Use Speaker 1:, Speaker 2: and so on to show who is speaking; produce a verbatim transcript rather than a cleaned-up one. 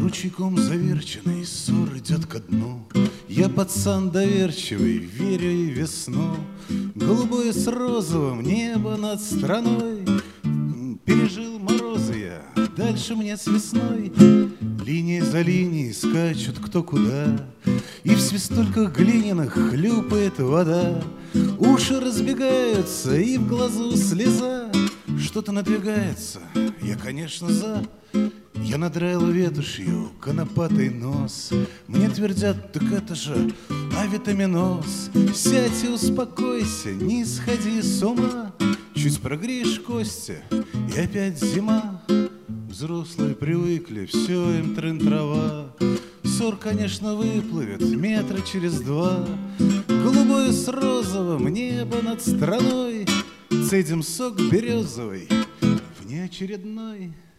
Speaker 1: Ручейком заверченный ссор идет ко дну. Я пацан доверчивый, верю и в весну. Голубое с розовым небо над страной. Пережил морозы я, дальше мне с весной. Линии за линией скачут кто куда, и в свистульках глиняных хлюпает вода. Уши разбегаются, и в глазу слеза. Что-то надвигается, я, конечно, за. Я надраил ветошью конопатый нос. Мне твердят, так это же авитаминоз. Сядь и успокойся, не сходи с ума. Чуть прогреешь кости, и опять зима. Взрослые привыкли, все им трын-трава. Ссор, конечно, выплывет метра через два. Голубое с розовым небо над страной. Цедим сок березовый внеочередной.